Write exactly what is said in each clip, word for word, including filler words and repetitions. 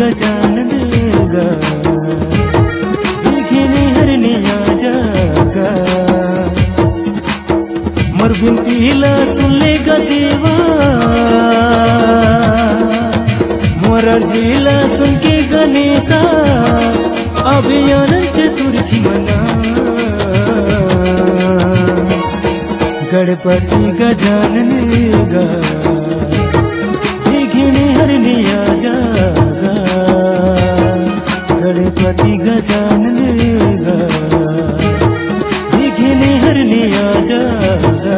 गजानन गा घेने हरनिया जागा मोर बिनतीला सुन लेगा देवा मोर अर्जीला सुन के गणेशा अभियान चतुर्थी मना गणपति गजानन गा घेने हरनिया जागा गणपति गजानन गा घेने हरनिया जागा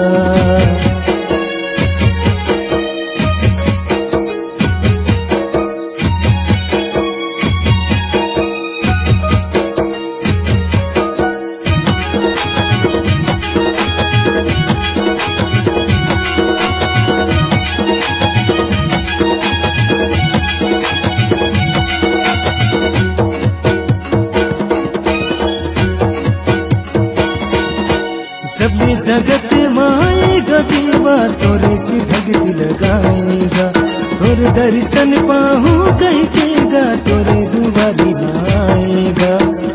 सबने जगत माएगा देवा तोरे च भक्ति लगाएगा तोर दर्शन पाहू कहेगा तोरे दुबारी आएगा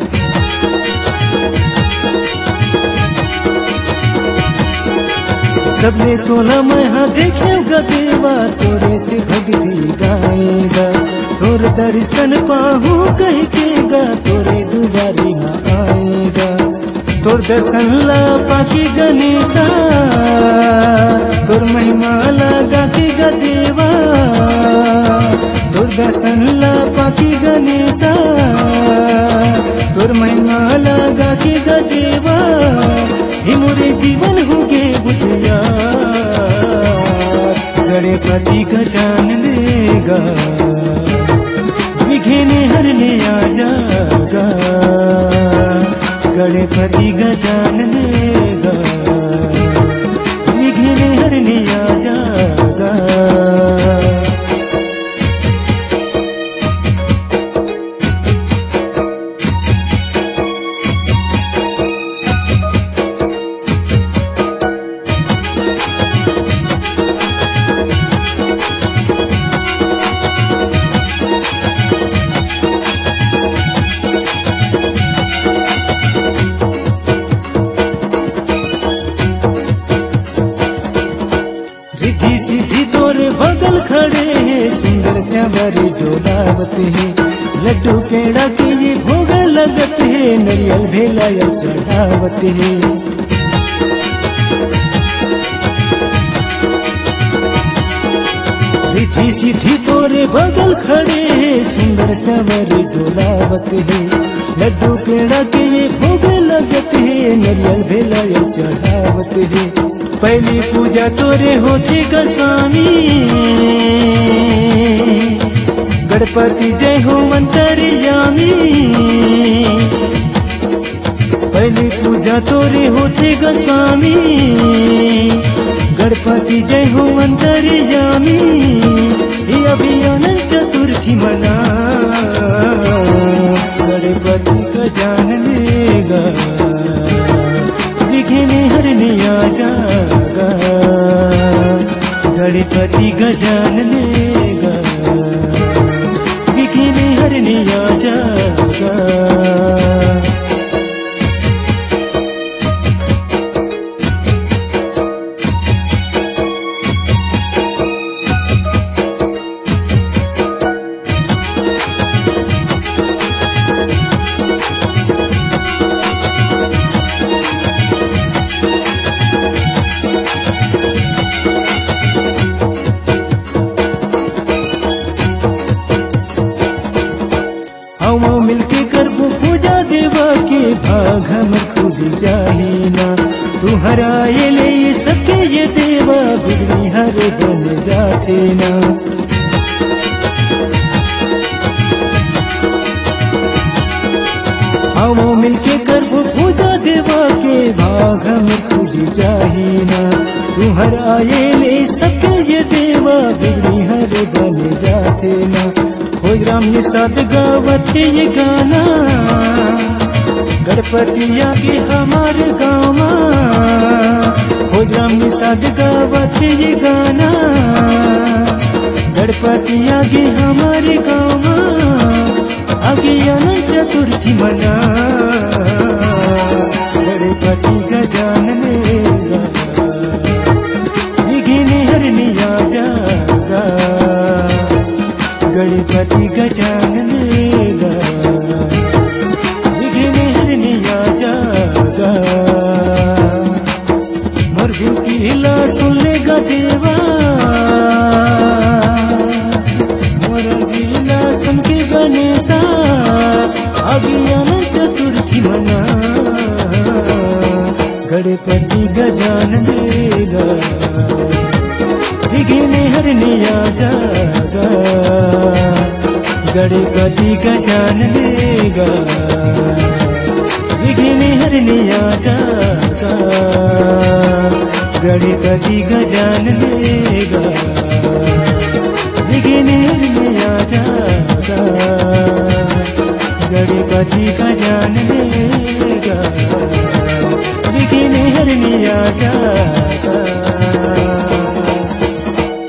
सबने तोला मैं देखेगा देवा तोरे च भक्ति गाएगा तोर दर्शन पाहू कहेगा तोरे दुबारी आएगा तोर दर्शन ला पाकी गणेशा तोर महिमा लगा के गदेवा तोर दर्शन ला पाकी गणेशा तोर महिमा लगा के गदेवा ही मोरे जीवन हो गे बुझिया गणपति गजानन गा घेने हरने आ जागा गणपति गजानन गा घेने हरने आ जागा रिद्धि सिद्धि तोरे बगल खड़े हैं सुंदर चंबरी डोलावत है लड्डू पेड़ा के ये भोग लगत है नरियल भेला या चढ़ावत है रिद्धि सिद्धि तोरे बगल खड़े हैं सुंदर चंबरी डोलावत है लड्डू पेड़ा के ये भोग लगत है नरियल भेला या चढ़ावत है पहली पूजा तोरे होती गोस्वामी गणपति जय हो अंतर्यामी पहली पूजा तोरे होती गोस्वामी गणपति जय हो अंतर्यामी ये अभियान चतुर्थी मना गणपति गजानन गा घेने हरनिया जागा गणपति गजानन गा घेने हरनिया जागा आओ मिलके करबो पूजा देवा के भाग हम खुद जाही ना तू हराए ले सके ये देवा बिगड़ी हर बन जाते ना आओ मिलके करबो पूजा देवा के भाग हम खुद जाही ना तू हराए ले सके ये देवा बिगड़ी हर बन जाते ना खोज राम ने साथ गावत है ये गाना गणपति आगे हमारे गाँव खोज राम ने साथ गावत है ये गाना गणपति आगे हमारे गाँव आगे अनंत चतुर्थी मना गणपति गजानन विघ्न हरने आ जागा गणपति गजानन विघ्न हरने आ जागा मर्दों की हिला सुन लेगा देवा मोरा जिला सुन के गणेशा आगे अनंत चतुर्थी मना गणपति गजानन देगा विघ्न हरने आ जागा गणपति गजानन देगा विघ्न हरने आ जागा गणपति गजानन देगा विघ्न हरने आ जागा गणपति गजानन देगा विघ्न हरने आ जागा।